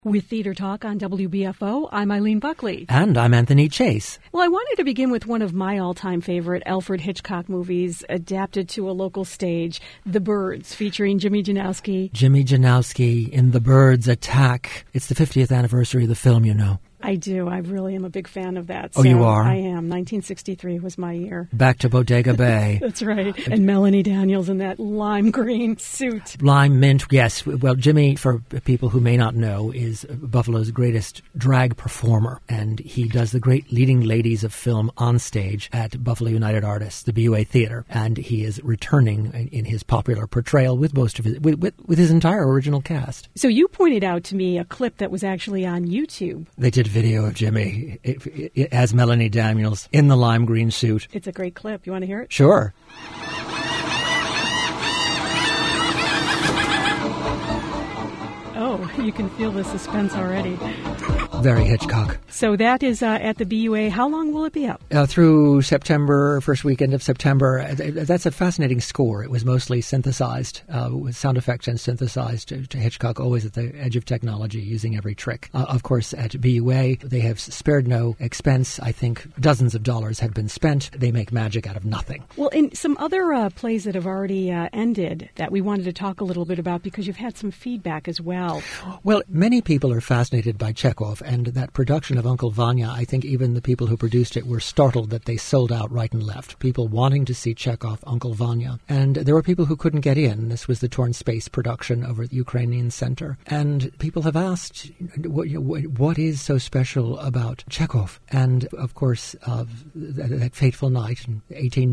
With Theater Talk on WBFO, I'm Eileen Buckley. And I'm Anthony Chase. Well, I wanted to begin with one of my all-time favorite Alfred Hitchcock movies adapted to a local stage, The Birds, featuring Jimmy Janowski. Jimmy Janowski in The Birds Attack. It's the 50th anniversary of the film, you know. I do. I really am a big fan of that. Oh, you are? I am. 1963 was my year. Back to Bodega Bay. That's right. And Melanie Daniels in that lime green suit. Lime mint, yes. Well, Jimmy, for people who may not know, is Buffalo's greatest drag performer. And he does the great leading ladies of film on stage at Buffalo United Artists, the BUA Theater. And he is returning in his popular portrayal with most of his, with his entire original cast. So you pointed out to me a clip that was actually on YouTube. They did video of Jimmy as Melanie Daniels in the lime green suit. It's a great clip. You want to hear it? Sure. Oh, you can feel the suspense already. Very Hitchcock. So that is at the BUA. How long will it be up? Through September, first weekend of September. That's a fascinating score. It was mostly synthesized, with sound effects and synthesized to Hitchcock, always at the edge of technology, using every trick. Of course, at BUA, they have spared no expense. I think dozens of dollars have been spent. They make magic out of nothing. Well, in some other plays that have already ended that we wanted to talk a little bit about because you've had some feedback as well. Well, many people are fascinated by Chekhov, and that production of Uncle Vanya, I think even the people who produced it were startled that they sold out right and left. People wanting to see Chekhov, Uncle Vanya. And there were people who couldn't get in. This was the Torn Space production over at the Ukrainian Center. And people have asked, what is so special about Chekhov? And, of course, that fateful night in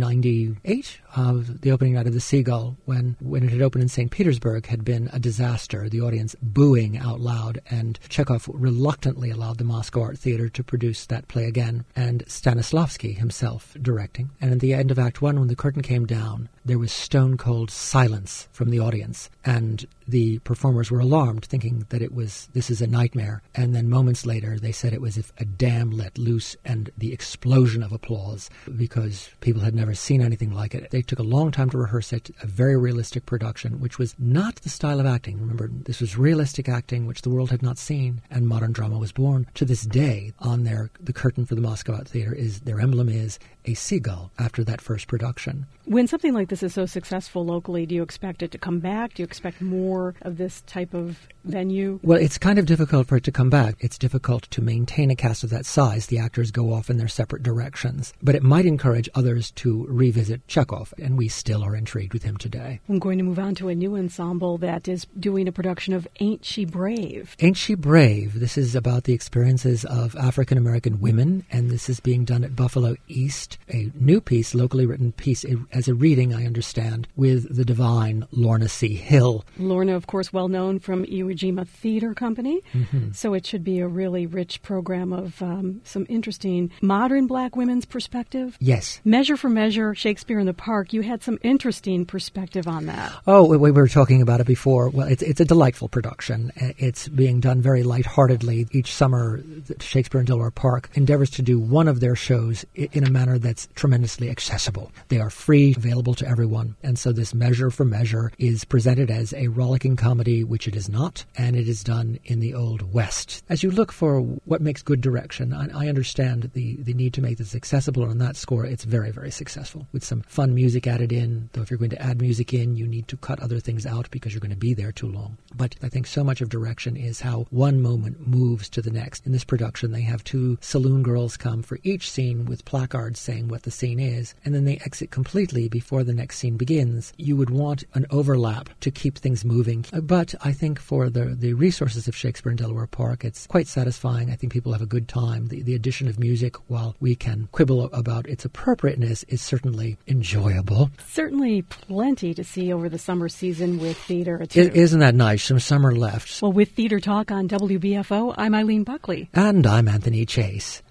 1898, the opening night of The Seagull, when it had opened in St. Petersburg, had been a disaster. The audience booing out loud, and Chekhov reluctantly allowed the Moscow Art Theater to produce that play again, and Stanislavski himself directing. And at the end of Act One, when the curtain came down, there was stone-cold silence from the audience, and the performers were alarmed, thinking that this is a nightmare. And then moments later, they said it was as if a dam let loose, and the explosion of applause, because people had never seen anything like it. They took a long time to rehearse it, a very realistic production, which was not the style of acting. Remember, this was realistic acting, which the world had not seen, and modern drama was born. To this day, on the curtain for the Moscow Art Theater, their emblem is a seagull after that first production. When something like this is so successful locally, do you expect it to come back? Do you expect more of this type of venue? Well, it's kind of difficult for it to come back. It's difficult to maintain a cast of that size. The actors go off in their separate directions. But it might encourage others to revisit Chekhov, and we still are intrigued with him today. I'm going to move on to a new ensemble that is doing a production of Ain't She Brave? Ain't She Brave? This is about the experiences of African-American women, and this is being done at Buffalo East, a new piece, locally written piece, as a reading, I understand, with the divine Lorna C. Hill. Lorna, of course, well known from Iwo Jima Theater Company. Mm-hmm. So it should be a really rich program of some interesting modern black women's perspective. Yes. Measure for Measure, Shakespeare in the Park. You had some interesting perspective on that. Oh, we were talking about it before. Well, it's a delightful production. It's being done very lightheartedly. Each summer, Shakespeare in Delaware Park endeavors to do one of their shows in a manner that's tremendously accessible. They are free, available to everyone. And so this Measure for Measure is presented as a rollicking comedy, which it is not, and it is done in the Old West. As you look for what makes good direction, I understand the need to make this accessible, and on that score, it's very, very successful, with some fun music added in, though if you're going to add music in, you need to cut other things out because you're going to be there too long. But I think so much of direction is how one moment moves to the next. In this production, they have two saloon girls come for each scene with placards saying what the scene is, and then they exit completely before the next scene begins. You would want an overlap to keep things moving. But I think for the resources of Shakespeare in Delaware Park, it's quite satisfying. I think people have a good time. The addition of music, while we can quibble about its appropriateness, is certainly enjoyable. Certainly plenty to see over the summer season with theater. Isn't that nice? Some summer left. Well, with Theater Talk on WBFO, I'm Eileen Buckley. And I'm Anthony Chase.